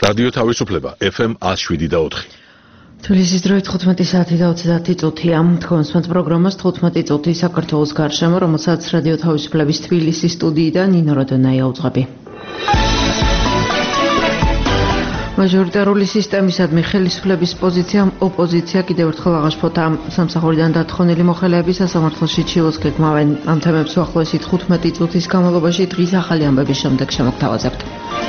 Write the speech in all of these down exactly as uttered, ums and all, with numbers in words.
რადიო თავისუფლება ეფ ემ one oh seven და four. თბილისის დროით თხუთმეტი საათი და ოცდაათი წუთია. თქვენს პროგრამას თხუთმეტი წუთი საქართველოს გარშემო, რომელსაც რადიო თავისუფლების თბილისის სტუდიიდან ნინო როდონაია უძღვები. მაჟორიტარული სისტემისადმი ხელისუფლების პოზიციამ ოპოზიცია კიდევ ერთხელ აღაშფოთა. სამსახურიდან დათხოვნილი მოხელეები სასამართლოში ჩილოს გეგმავენ. ამ თემებს უახლოესი თხუთმეტი წუთის განმავლობაში დღის ახალი ამბების შემდეგ შემოგთავაზებთ.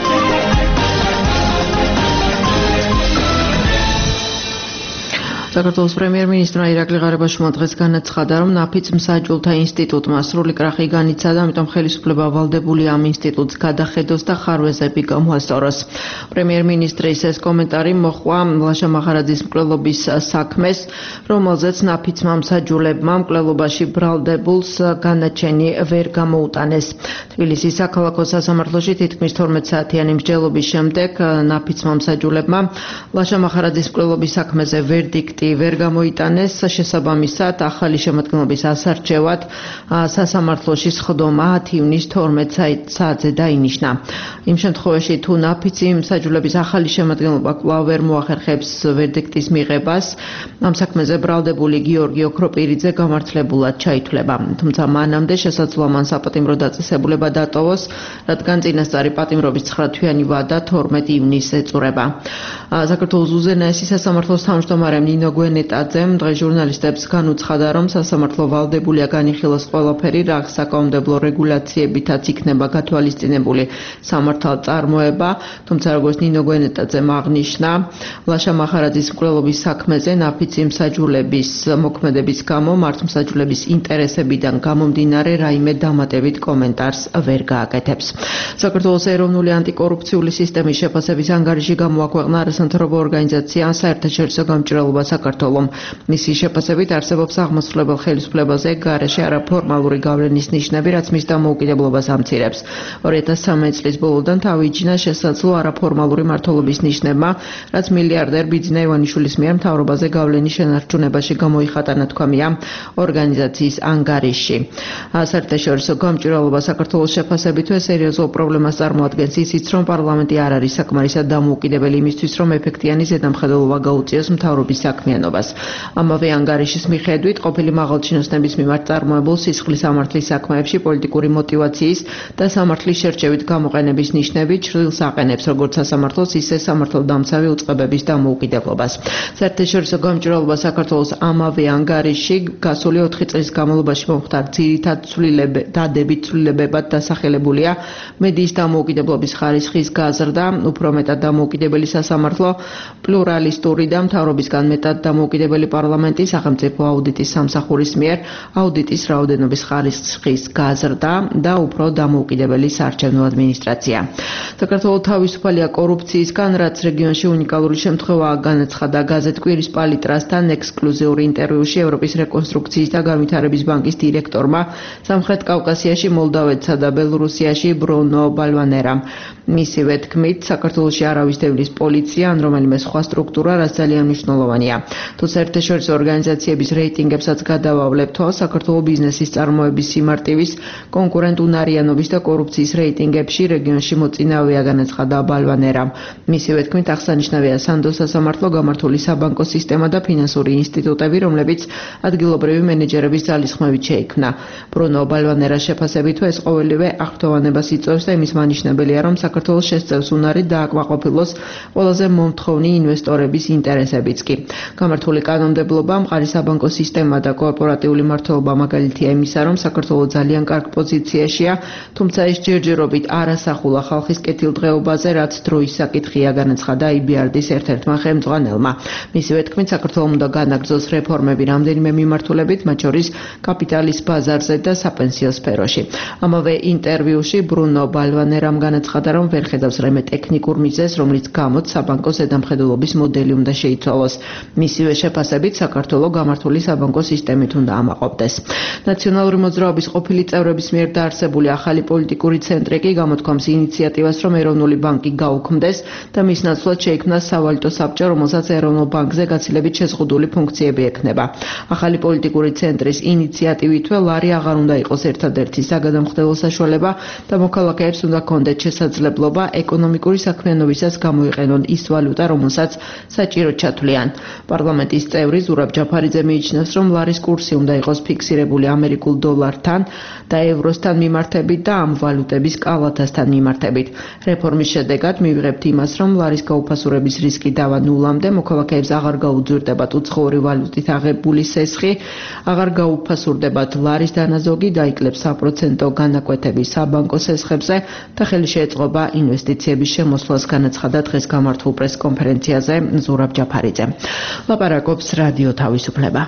საქართველოს პრემიერ-მინისტრმა ირაკლი ღარიბაშვილმა დღეს განაცხადა, რომ ნაფიც მსაჯულთა ინსტიტუტმა სრული კრახი განიცადა, ამიტომ ხელისუფლება ვალდებულია ამ ინსტიტუტს გადახედოს და ხარვეზები გამოასწოროს. პრემიერ-მინისტრის ეს კომენტარი მოჰყვა ლაშა მახარაძის მკვლელობის საქმეს, რომელზეც ნაფიცმა მსაჯულებმა მკვლელობაში ბრალდებულს განაჩენი ვერ გამოუტანეს. თბილისის საქალაქო სასამართლოში თითქმის თორმეტ საათიანი მსჯელობის შემდეგ ნაფიცმა მსაჯულებმა ლაშა მახარაძის მკვლელობის საქმეზე ვერდიქტი ვერ გამოიტანეს. შესაბამისად, ახალი შემოქმედების ასარჩევად სასამართლოში სხდომა ათი ივნის თორმეტ საათზე დაინიშნა. იმ შემთხვევაში, თუ ნაფიცი მსაჯულების ახალი შემოქმედება კვლავ ვერ მოახერხებს ვერდიქტის მიღებას, ამ საქმეზე ბრალდებული გიორგი ოქროპირიძე გამართლებულად ჩაითვლება. თუმცა მანამდე შესაძლოა მან საპატიმრო დაწესებულება დატოვოს, რადგან წინასწარი პატიმრობის ცხრათვიანი ვადა თორმეტ ივნისს ეწურება. საქართველოს უზენაესი სასამართლოს თავმჯდომარე ნინო გვენეტაძემ დღეს ჟურნალისტებს განუცხადა, რომ სასამართლო ვალდებულია განიხილოს ყველაფერი, რა საკანონმდებლო რეგულაციებითაც იქნება გათვალისწინებული სამართალწარმოება. თუმცა, როგორც ნინო გვენეტაძემ აღნიშნა, ლაშა მახარაძის მკვლელობის საქმეზე ნაფიცი მსაჯულების მოქმედების გამო მართლმსაჯულების ინტერესებიდან გამომდინარე რაიმე დამატებით კომენტარს ვერ გააკეთებს. საქართველოს ეროვნული ანტიკორუფციული სისტემის შეფასების ანგარიში გამოაქვეყნა არასამთავრობო ორგანიზაცია საერთაშორისო გამჭირვალობა საქართველომ. მისი შეფასებით არსებობს აღმასრულებელ ხელისუფლებაზე გარეშე არაფორმალური გავლენის ნიშნები, რაც მის დამოუკიდებლობას ამცირებს. ორი ათას ცხრამეტი წლის ბოლოდან თავი იჩინა შესაძლო არაფორმალური მმართველობის ნიშნებმა, რაც მილიარდერ ბიძინა ივანიშვილის მიერ მთავრობაზე გავლენის შენარჩუნებაში გამოიხატა, ნათქვამია ორგანიზაციის ანგარიში. საერთაშორისო გამჭირვალობა საქართველოს შეფასებითვე სერიოზულ პრობლემას წარმოადგენს ისიც, რომ პარლამენტი არ არის საკმარისად დამოუკიდებელი იმისთვის, რომ ეფექტიანი ზედამხედველობა გაუწიოს მთავრობის საქმიანობას. ამავე ანგარიშის მიხედვით, ყოფილი მაღალჩინოსნების მიმართ წარმოებულ სისხლის სამართლის საქმეებში პოლიტიკური მოტივაციის და სამართლის შერჩევით გამოყენების ნიშნები ჩრდილს აყენებს, როგორც სასამართლოს, ისე სამართალდამცავი უწყებების დამოუკიდებლობას. საერთაშორისო გამჭირვალობა საქართველოს ამავე ანგარიში გასული ოთხი წლის განმავლობაში მომხდარ ძირითად დადებით ცვლილებებად დასახელებულია მედიის დამოუკიდებლობის ხარისხის გაზრდა, უფრო მეტად დამოუკიდებელი სასამართლო, პლურალისტური და მთავრობისგან მეტად დამოუკიდებელი პარლამენტი, სახელმწიფო აუდიტის სამსახურის მიერ აუდიტის რაოდენობის ხარისხის გაზრდა და უფრო დამოუკიდებელი საარჩევნო ადმინისტრაცია. საქართველოს თავისუფალია კორუფციისგან, რაც რეგიონში უნიკალური შემთხვევაა, განაცხადა გაზეთ კვირის პალიტრასთან ექსკლუზიური ინტერვიუში ევროპის რეკონსტრუქციის და განვითარების ბანკის დირექტორმა სამხრეთ კავკასიაში, მოლდავეთსა და ბელორუსიაში ბრუნო ბალვანერამ. მისივე თქმით, საქართველოში არ ავისდევლის პოლიცია ან რომელიმე სხვა სტრუქტურა, რაც ძალიან მნიშვნელოვანია. თუ საერთაშორისო ორგანიზაციების რეიტინგებსაც გადავავლებთ, საქართველოს ბიზნესის წარმოების სიმარტივის, კონკურენტუნარიანობის და კორუფციის რეიტინგებში რეგიონში მოწინააღმდეგეა, განაცხადა ბალვანერამ. მისივე თქმით, აღსანიშნავია სანდო სასამართლო, გამართული საბანკო სისტემა და ფინანსური ინსტიტუტები, რომლებიც ადგილობრივი მენეჯერების ძალისხმევით შეიქმნა. ბრუნო ბალვანერას შეფასებითვე ეს ყოველივე აღფრთოვანებას იწვევს და იმის მანიშნებელია, რომ საქართველოს შესწევს უნარი დააკმაყოფილოს ყველაზე მომთხოვნი ინვესტორების ინტერესებიც კი. გამართული კანონმდებლობა, მყარი საბანკო სისტემა და კორპორატიული მმართველობა მაგალითია იმისა, რომ საქართველოს ძალიან კარგ პოზიციაშია, თუმცა ეს ჯერჯერობით არ ასახულა ხალხის კეთილდღეობაზე, რაც დროის საკითხია, განაცხადა ай ბი არ დის ერთ-ერთმა ხელმძღვანელმა. მისივე თქმით, საქართველოს უნდა განაგრძოს რეფორმები რამდენიმე მიმართულებით, მათ შორის კაპიტალის ბაზარზე და საპენსიო სფეროში. ამავე ინტერვიუში ბრუნო ბალვანერამ განაცხადა, რომ ვერ ხედავს რაიმე ტექნიკურ მიზეზს, რომლის გამოც საბანკო ზედამხედველობის მოდელი უნდა შეიცვალოს. მისივე შეფასებით საქართველოს გამართული საბანკო სისტემით უნდა ამაყობდეს. ნაციონალური მოძრაობის ყოფილი წევრების მიერ დაარსებული ახალი პოლიტიკური ცენტრი კი გამოთქვამს ინიციატივას, რომ ეროვნული ბანკი გაუქმდეს და მის ნაცვლად შეიქმნას სავალუტო საბჭო, რომელსაც ეროვნულ ბანკზე გაცილებით შეზღუდული ფუნქციები ექნება. ახალი პოლიტიკური ცენტრის ინიციატივითვე ლარი აღარ უნდა იყოს ერთადერთი საგადამხდელო საშუალება და მოქალაქეებს უნდა ჰქონდეთ შესაძლებლობა ეკონომიკური საქმიანობისას გამოიყენონ ის ვალუტა, რომელსაც საჭიროდ ჩათვლიან. პარლამენტის წევრი ზურაბ ჯაფარიძე მიიჩნევს, რომ ლარის კურსი უნდა იყოს ფიქსირებული ამერიკულ დოლართან და ევროსთან მიმართებით და ამ ვალუტების კალათასთან მიმართებით. რეფორმის შედეგად მივიღებთ იმას, რომ ლარის გაუფასურების რისკი დავა ნულამდე, მოქალაქეებს აღარ გაუძვირდებათ უცხოური ვალუტით აღებული სესხი, აღარ გაუფასურდებათ ლარის დანაზოგი, დაიკლებს საპროცენტო განაკვეთები საბანკო სესხებზე და ხელი შეეწყობა ინვესტიციების შემოსვლას, განაცხადა დღეს გამართულ პრესკონფერენციაზე ზურაბ ჯაფარიძე. ლაპარაკობს რადიო თავისუფლება.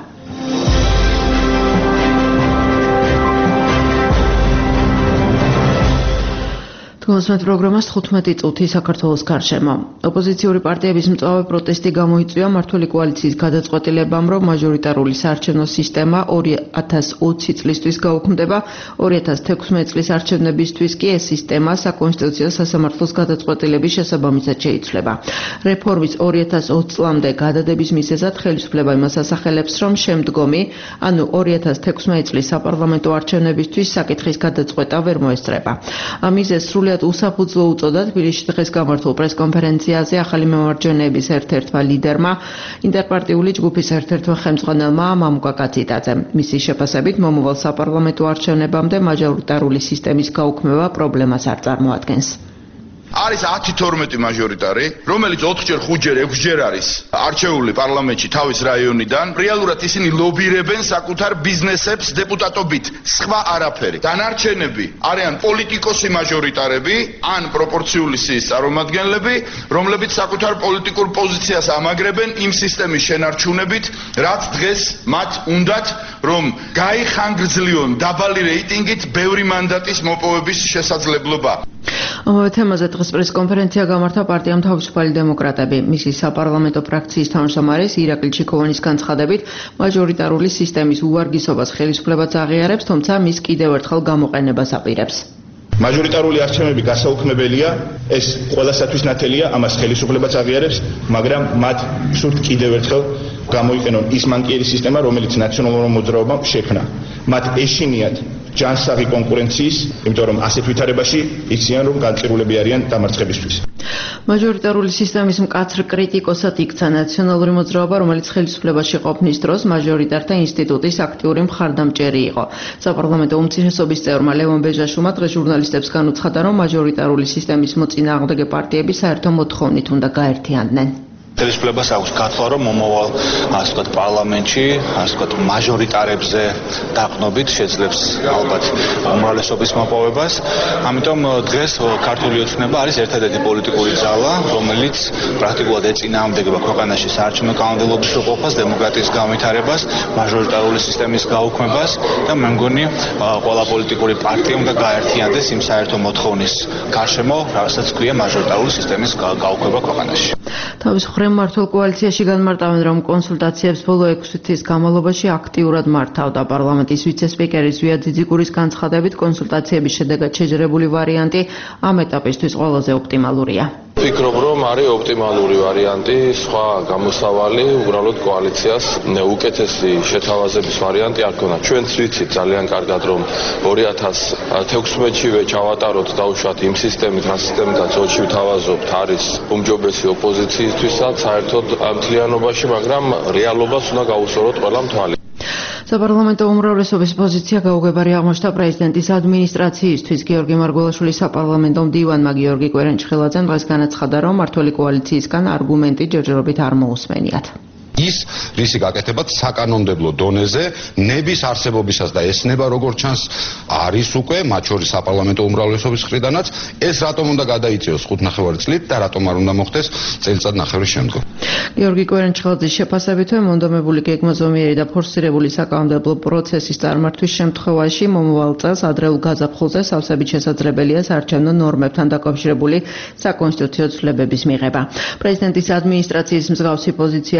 მოსმენთ პროგრამას თხუთმეტი წუთი საქართველოს გარშემო. ოპოზიციური პარტიების მწვავე პროტესტი გამოიწვია მმართველი კოალიციის გადაწყვეტილებამ, რომ მაჟორიტარული საარჩევნო სისტემა ორი ათას ოცი წლისთვის გაუქმდება, ორი ათას თექვსმეტი წლის არჩევნებისთვის კი ეს სისტემა საკონსტიტუციო სასამართლოს გადაწყვეტილების შესაბამისად შეიცვლება. რეფორმის ორი ათას ოცი წლამდე გადადების მიზეზად ხელისუფლება იმას ასახელებს, რომ შემდგომი, ანუ ორი ათას თექვსმეტი წლის საპარლამენტო არჩევნებისთვის საკითხის გადაწყვეტა ვერ მოესწრება. ამ მიზეზს სრულად უსაფუძვლო უწოდა თბილისში დღეს გამართულ პრესკონფერენციაზე ახალი მემარჯვენეების ერთ-ერთმა ლიდერმა, ინტერპარტიული ჯგუფის ერთ-ერთმა ხელმძღვანელმა მამუკა კაციტაძემ. მისი შეფასებით, მომავალ საპარლამენტო არჩევნებამდე მაჟორიტარული სისტემის გაუქმება პრობლემას არ წარმოადგენს. არის ათი თორმეტი მაჟორიტარი, რომელიც ოთხჯერ, ხუთჯერ, ექვსჯერ არის არჩეული პარლამენტში თავის რაიონიდან. რეალურად ისინი ლობირებენ საკუთარ ბიზნესებს დეპუტატობით, სხვა არაფერი. დანარჩენები არიან პოლიტიკოსი მაჟორიტარები, ან პროპორციული სიის წარმომადგენლები, რომლებიც საკუთარ პოლიტიკურ პოზიციას ამაგრებენ იმ სისტემის შენარჩუნებით, რაც დღეს მათ უნდათ, რომ გაიხანგრძლივონ დაბალი რეიტინგით ბევრი მანდატის მოპოვების შესაძლებლობა. ამავე თემაზე დღეს პრესკონფერენცია გამართა პარტიამ თავისუფალი დემოკრატები. მისი საპარლამენტო ფრაქციის თავმჯდომარის ირაკლი ჩიქოვანის განცხადებით, მაჟორიტარული სისტემის უვარგისობას ხელისუფლებაც აღიარებს, თუმცა მის კიდევ ერთხელ გამოყენებას აპირებს. მაჟორიტარული არჩევნები გასაუქმებელია, ეს ყველასათვის ნათელია, ამას ხელისუფლებაც აღიარებს, მაგრამ მათ სურთ კიდევ ერთხელ გამოიყენონ ის მანკიერი სისტემა, რომელიც ნაციონალურ მოძრაობამ შექმნა. მათ ეშინიათ ჯანსაღი კონკურენციის, იმიტომ რომ ასეთ ვითარებაში იციან, რომ განწირულები არიან დამარცხებისთვის. მაჟორიტარული სისტემის მკაცრ კრიტიკოსად იქცა ნაციონალური მოძრაობა, რომელიც ხელისუფლებაში ყოფნის დროს მაჟორიტართა ინსტიტუტის აქტიური მხარდამჭერი იყო. საპარლამენტო უმცირესობის წევრმა ლევონ ბეჟაშუმა დღეს ჟურნალისტებს განუცხადა, რომ მაჟორიტარული სისტემის მოწინააღმდეგე პარტიები საერთო მოთხოვნით უნდა გაერთიანდნენ. ხელისუფლებას აქვს გათვლა, რომ მომავალ ასე ვთქვათ პარლამენტში, ასე ვთქვათ მაჟორიტარებზე დაყნობით შეძლებს ალბათ უმრავლესობის მოპოვებას. ამიტომ დღეს ქართული ოცნება არის ერთადერთი პოლიტიკური ძალა, რომელიც პრაქტიკულად ეწინააღმდეგება ქვეყანაში საარჩევნო კანონმდებლობის უყოფას, დემოკრატიის განვითარებას, მაჟორიტარული სისტემის გაუქმებას და მე მგონი ყველა პოლიტიკური პარტია უნდა გაერთიანდეს იმ საერთო მოთხოვნის გარშემო, რასაც ქვია მაჟორიტარული სისტემის გაუქმება ქვეყანაში. თავის მხრივ მმართველ კოალიციაში განმარტავენ, რომ კონსულტაციებს ბოლო ექვსი თვის განმავლობაში აქტიურად მართავდა. პარლამენტის ვიცე-სპიკერი ზვია ძიძიგურის განცხადებით, კონსულტაციების შედეგად შეჯერებული ვარიანტი ამ ეტაპისთვის ყველაზე ოპტიმალურია. ვფიქრობ, რომ არის ოპტიმალური ვარიანტი, სხვა გამოსავალი უბრალოდ კოალიციას უკეთესი შეთავაზების ვარიანტი არ ქონდა. ჩვენც ვიცით ძალიან კარგად, რომ ორი ათას თექვსმეტშივე ჩავატაროთ დაუშვათ იმ სისტემით, რა სისტემითაც ოცში ვთავაზობთ, არის უმჯობესი ოპოზიციისთვისაც საერთოდ მთლიანობაში, მაგრამ რეალობას უნდა გაუსწოროთ ყველა მთვალი. საპარლამენტო უმრავლესობის პოზიცია გაუგებარი აღმოჩნდა პრეზიდენტის ადმინისტრაციისთვის. გიორგი მარგველაშვილის საპარლამენტო მდივანმა გიორგი კვერენჩხელაძემ დღეს განაცხადა, რომ მმართველი კოალიციისგან არგუმენტი ჯერჯერობით არ მოусმენიათ. ის რისი გაკეთებად საკანონმდებლო დონეზე ნების არსებობისას და ესნება როგორც ჩანს არის უკვე მათ შორის საპარლამენტო უმრავლესობის მხრიდანაც ეს რატომ უნდა გადაიწიოს ხუთ ნახევარი წლით და რატომ არ უნდა მოხდეს წელიწად ნახევრის შემდგომ. გიორგი კვერენჩხელაძის შეფასებითვე მონდომებული გეგმაზომიერი და ფორსირებული საკანონმდებლო პროცესის წარმართვის შემთხვევაში მომავალ წელს ადრეულ გაზაფხულზე სავსებით შესაძლებელია საარჩევნო ნორმებთან დაკავშირებული საკონსტიტუციო ცვლილებების მიღება. პრეზიდენტის ადმინისტრაციის მსგავსი პოზიცია აქვს იმ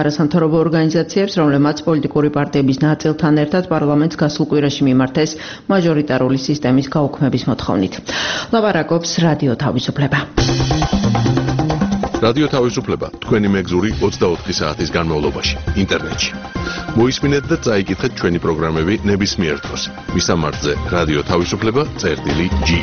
არასამთავრობო ორგანიზაციებს, რომლებმაც პოლიტიკური პარტიების ნაწილთან ერთად პარლამენტს გასულ კვირაში მიმართეს მაჟორიტარული სისტემის გაუქმების მოთხოვნით. ლაპარაკობს რადიო თავისუფლება. რადიო თავისუფლება თქვენი მეგზური ოცდაოთხი საათის განმავლობაში ინტერნეტში. მოისმინეთ და წაიკითხეთ ჩვენი პროგრამები ნებისმიერ დროს. მისამართზე რადიო თავისუფლება წერტილი ჯი.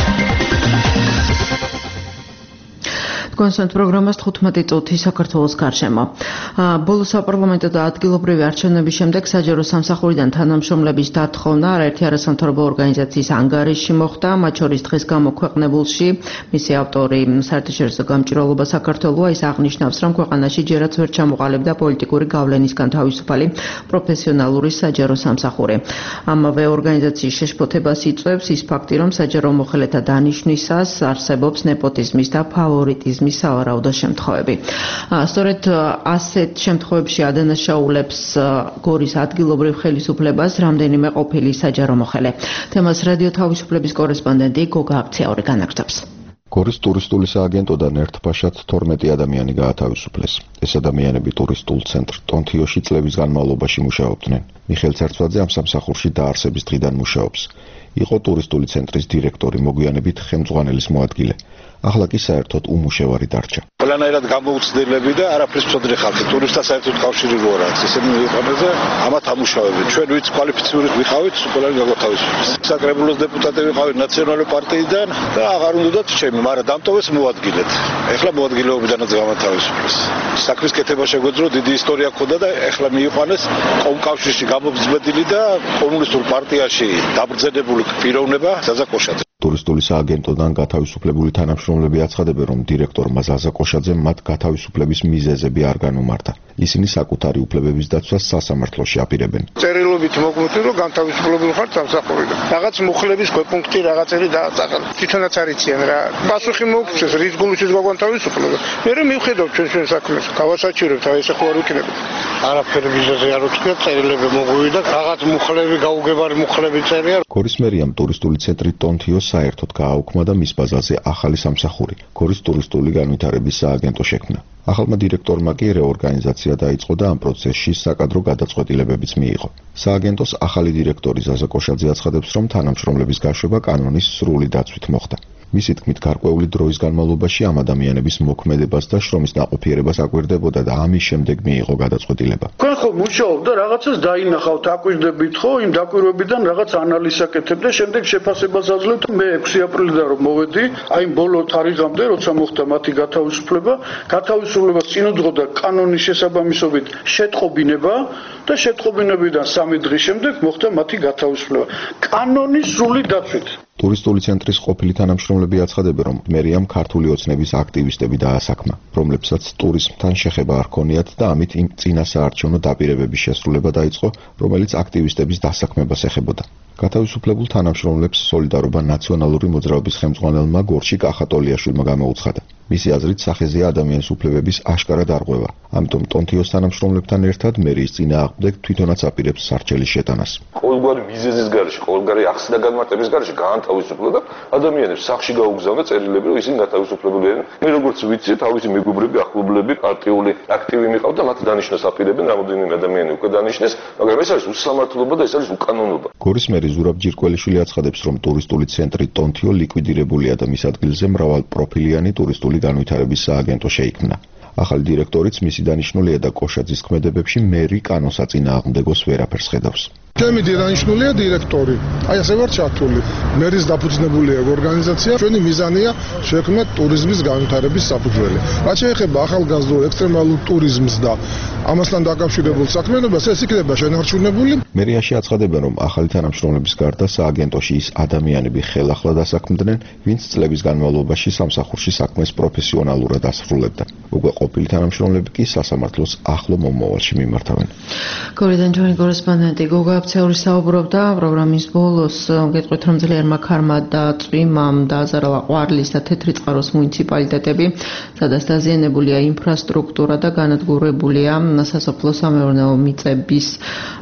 კონსერტ პროგრამას თხუთმეტი წუთი საქართველოს გარშემო. ბოლო საპარლამენტო და ადგილობრივი არჩევნების შემდეგ საჯარო სამსახურიდან თანამშრომლების დათხოვნა არაერთი არასამთავრობო ორგანიზაციის ანგარიში მოხდა, მათ შორის დღეს გამოქვეყნებულში მისი ავტორი საერთაშორისო გამჭირვალობა საქართველოა, ის აღნიშნავს, რომ ქვეყანაში ჯერაც ვერ ჩამოყალიბდა პოლიტიკური გავლენისგან თავისუფალი პროფესიონალური საჯარო სამსახური. ამავე ორგანიზაციის შეშფოთებას იწვევს ის ფაქტი, რომ საჯარო მოხელეთა დანიშვნისას არსებობს ნეპოტიზმის და ფავორიტიზმის სავარაუდო შემთხვევები. სწორედ ასეთ შემთხვევებში ადანაშაულებს გორის ადგილობრივ ხელისუფლებას რამდენიმე ყოფილი საჯარო მოხელე. თემას რადიო თავისუფლების კორესპონდენტი გოგა აფციური განაგრძობს. გორის ტურისტული სააგენტოდან ერთბაშად თორმეტი ადამიანი გაათავისუფლეს. ეს ადამიანები ტურისტულ ცენტრ ტონთიოში წლების განმავლობაში მუშაობდნენ. მიხეილ ცერცვაძე ამ სამსახურში დაარსების დღიდან მუშაობს. იყო ტურისტული ცენტრის დირექტორი, მოგვიანებით ხელმძღვანელის მოადგილე. ახლა კი საერთოდ უმუშევარი დარჩა. ყველანაირად გამოუცდელები და არაფრის მწოდნე ხალხი, ტურისტთა საერთოდ კავშირი რო არაც, ესენი მივიყვანეთ და ამათ ამუშავებენ. ჩვენ ვიც კვალიფიციური ვიყავით, ყველანი გაგვათავისუფლეს. საკრებულოს დეპუტატი ვიყავით ნაციონალური პარტიიდან და აღარ უნდათ ჩემი, მაგრამ დამტოვეს მოადგილეთ. ეხლა მოადგილეობიდანაც გამათავისუფლეს. საქმის კეთება შეგვეძლო, დიდი ისტორია ჰქონდა და ეხლა მივიყვანეს კომკავშირში გამომძბედილი და კომუნისტურ პარტიაში დაბრძენებული პიროვნება ზაზა კოშაძე. ტურისტული სააგენტოდან გათავისუფლებული თანამშრომლები აცხადებენ, რომ დირექტორმა ზაზა კოშაძემ მათ გათავისუფლების მიზეზები არ განუმარტა. ისინი საკუთარი უფლებების დაცვას სასამართლოში აპირებენ. წერილობით მოგმოწმე, რომ განთავისუფლებული ხარ სამსახურიდან. რაღაც მუხლების ქვეპუნქტი რაღაცები დააწახა. თვითონაც არიციან რა. პასუხი მოგწეს, რის გულიშიც გაგვანთავისუფლება. მე რომ მივხედავ ჩვენ ჩვენ საქმეს, გავასაჭირებთ, აი ესე ხო არ ვიქნები. არაფერი მიზეზი არ უცხია, წერილები მოგვივიდა, რაღაც მუხლები გაუგებარი მუხლები წერია. გორის მერიამ ტურისტული ცენტრი ტონთიო საერთოდ გააუქმა და მის ბაზაზე ახალი სამსახური, გორის ტურისტული განვითარების სააგენტო შექმნა. ახალმა დირექტორმა კი რეორგანიზაცია დაიწყო და ამ პროცესში საკადრო გადაწყვეტილებებიც მიიღო. სააგენტოს ახალი დირექტორი ზაზა კოშაძე აცხადებს, რომ თანამშრომლების გაშვება კანონის სრული დაცვით მოხდა. მისი თქმით, გარკვეული დროის განმავლობაში ამ ადამიანების მოქმედებას და შრომის ნაყოფიერებას აკვირდებოდა და ამის შემდეგ მიიღო გადაწყვეტილება. თქვენ ხო მუშაობ და რაღაცას დაინახავთ, აკვირდებით ხო, იმ დაკვირვებიდან რაღაც ანალიზს აკეთებ და შემდეგ შეფასებას აძლევთ. მე ექვსი აპრილიდან რომ მოვედი, აი ბოლო თარიღამდე, როცა მოხდა მათი გათავისუფლება, გათავისუფლებას წინუძღოდა კანონის შესაბამისობით შეტყობინება და შეტყობინებიდან სამი დღის შემდეგ მოხდა მათი გათავისუფლება. კანონის სრული დაცვით. ტურისტული ცენტრის ყოფილი თანამშრომლები აცხადებენ, რომ მერიამ ქართული ოცნების აქტივისტები დაასაქმნა, რომლებსაც ტურიზმთან შეხება არ ჰქონიათ და ამით იმ წინა საარჩევნო დაპირებების შესრულება დაიწყო, რომელიც აქტივისტების დასაქმებას ეხებოდა. გათავისუფლებულ თანამშრომლებს სოლიდარობა ნაციონალური მოძრაობის ხელმძღვანელმა გორში კახატოლიაშვილმა გამოუცხადა. მისი აზრით, სახეზეა ადამიანის უფლებების აშკარა დარღვევა. ამიტომ ტონთიოს თანამშრომლებთან ერთად მერიის წინააღმდეგ თვითონაც აპირებს სარჩელის შეტანას. ყოველგვარი მიზეზის გარეშე, ყოველგვარი ახსნა და განმარტების გარეშე გაანთავისუფლა და ადამიანებს სახში გაუგზავნა წერილები, რომ ისინი გათავისუფლებული არიან. მე როგორც ვიცი, თავისი მეგობრები, ახლობლები, პარტიული აქტივი მიყავდა, მათ დანიშნას აპირებენ, რამოდენიმე ადამიანი უკვე დანიშნეს, მაგრამ ეს არის უსამართლობა და ეს არის უკანონობა. გორის მერი ზურაბ ჯირკველიშვილი აცხადებს, რომ ტურისტული ცენტრი ტონთიო ლიკვიდირებულია და მის ადგილზე მრავალპროფილიანი ტურისტული განვითარების სააგენტო შეიქმნა. ახალი დირექტორიც მისი დანიშნულია და კოშაძის ქმედებებში მერი კანონსაწინააღმდეგოს ვერაფერს ხედავს. ჩემი დანიშნულია დირექტორი. აი ასე ვარ ჩართული. მერის დაფუძნებულია ორგანიზაცია. ჩვენი მიზანია შექმნათ ტურიზმის განვითარების საფუძველი. რაც შეეხება ახალგაზრდულ ექსტრემალურ ტურიზმს და ამასთან დაკავშირებულ საქმიანობას, ეს იქნება შენარჩუნებული. მერიაში აცხადებენ, რომ ახალი თანამშრომლების გარდა სააგენტოში ის ადამიანები ხელახლა დასაქმდნენ, ვინც წლების განმავლობაში სამსახურში საქმეს პროფესიონალურად ასრულებდა. უკვე ყოფილი თანამშრომლები კი სასამართლოს ახლო მომავალში მიმართავენ. გორიდან ჩვენი კორესპონდენტი გოგა აფციური საუბრობდა პროგრამის ბოლოს, გეტყვით, რომ ძლიერმა ქარმა და წვიმამ დააზარალა ყვარლის და თეთრი წყაროს მუნიციპალიტეტები, სადაც დაზიანებულია ინფრასტრუქტურა და განადგურებულია სასოფლო-სამეურნეო მიწების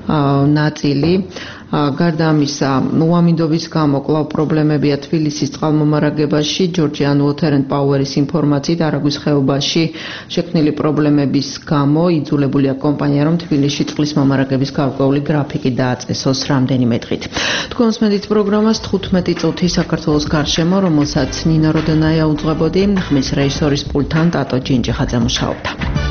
ნაწილი. გარდა ამისა, უამინდობის გამო კვლავ პრობლემებია თბილისის წყალმომარაგებაში. ჯორჯიან Water and Power-ის ინფორმაციით, არაგვის ხეობაში შექმნილი პრობლემების გამო იძულებულია კომპანია, რომ თბილისში წყლის მომარაგების გარკვეული გრაფიკი დააწესოს რამდენიმე დღით. თქვენ მოსმენთ პროგრამას თხუთმეტი წუთი საქართველოს გარშემო, რომელსაც ნინო როდენაია უძღვებოდი, ხმის რეჟისორის პულტთან ტატო ჯინჯიხაძე მუშაობდა.